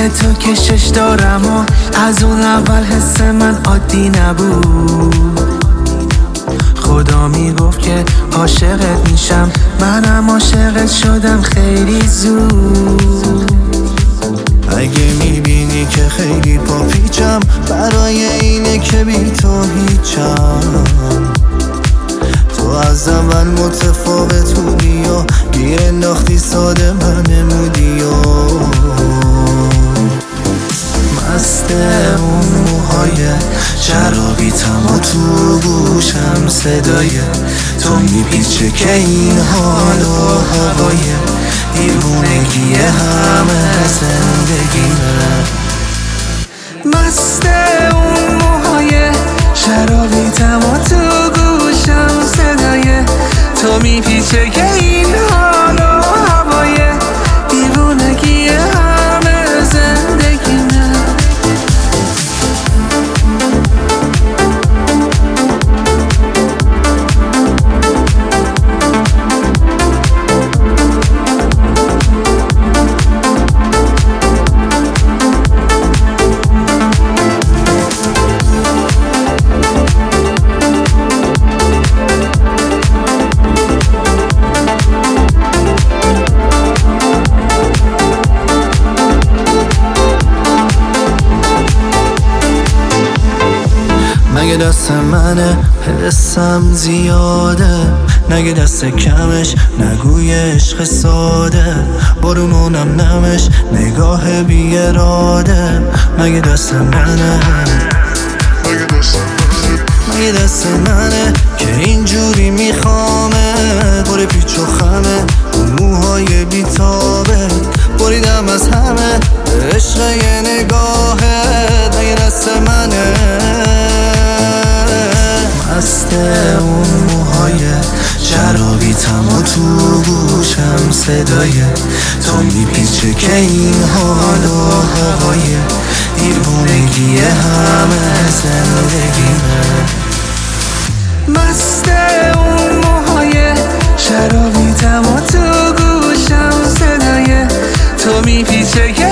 روی تو کشش دارم و از اون اول حس من عادی نبود. خدا میگفت که عاشقت میشم، منم عاشقت شدم خیلی زود. اگه میبینی که خیلی پاپیچم، برای اینه که بی تو هیچم. تو از اول متفاوت بودی و گیر انداختی ساده من نمودی و مست اون موهای شرابیتم و تو گوشم صدای تو میپیچه که این حال و هوای دیوونگی همه زندگیمه. مست اون موهای شرابیتم و تو گوشم صدای تو میپیچه که این حال و هوای دیوونگی همه زندگیمه. مگه دست منه حسم زیاده، نگه دست کمش نگوی عشق ساده، بارونونم نمش نگاه بی اراده. مگه دست منه مگه دست منه که اینجوری میخوامه، پر پیچ و خمه اون موهای بیتابه، بریدم از همه عشق یه نگاهت. مگه دست منه مست اون موهای شرابیتم و تو گوشم صدای تو میپیچه که این حال و هوای دیوونگی همه زندگیمه. مست اون موهای شرابیتم و تو گوشم صدای تو میپیچه که